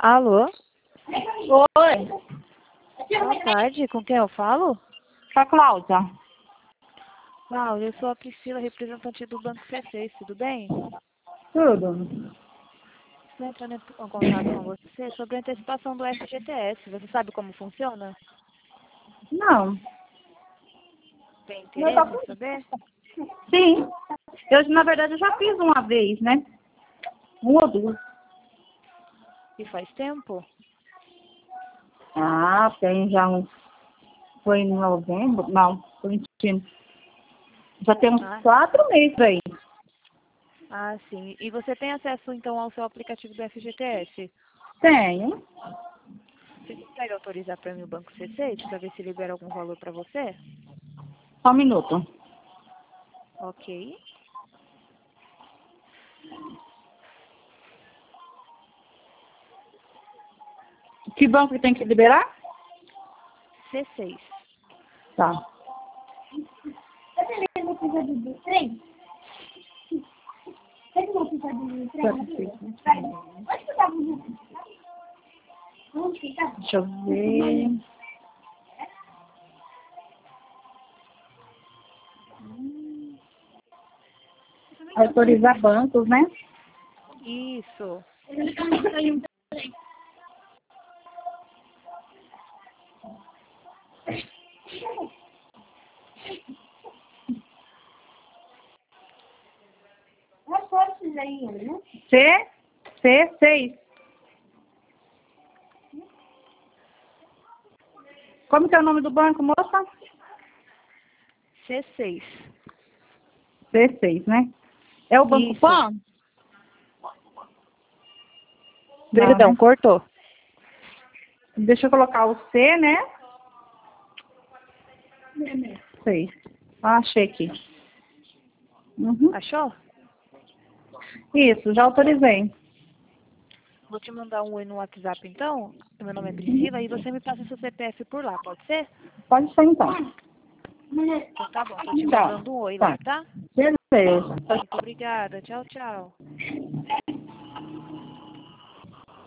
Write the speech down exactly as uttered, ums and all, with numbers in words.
Alô? Oi, Boa tarde, com quem eu falo? com a Cláudia. Cláudia, eu sou a Priscila, representante do Banco C seis, tudo bem? Tudo? Estou entrando em contato com você sobre a antecipação do F G T S. Você sabe como funciona? Não. Tem Eu tô interesse em com- saber? Sim. Eu, na verdade, eu já fiz uma vez, né? Uma ou duas. E faz tempo? Ah, tem já um... Foi em novembro? Não, tô mentindo. Já tem uns Ah, quatro meses aí. ah, sim. E você tem acesso, então, ao seu aplicativo do F G T S? Tenho. Você consegue autorizar para mim o Banco C seis para ver se libera algum valor para você? Só um minuto. Ok. Que banco que tem que liberar? C seis. Tá. Deixa eu ver. Autorizar bancos, né? Isso. C? C seis. Como que é o nome do banco, moça? C seis. C seis, né? É o Banco Isso. Pan? Não, Perdão, né? cortou. Deixa eu colocar o C, né? Seis. Ah, achei aqui. Uhum. Achou? Isso, já autorizei. Vou te mandar um oi no WhatsApp, então. Meu nome é Priscila e você me passa seu C P F por lá, pode ser? Pode ser então. Então tá bom, tô te Tá, mandando um oi lá, tá. tá? Beleza. Muito obrigada. Tchau, tchau.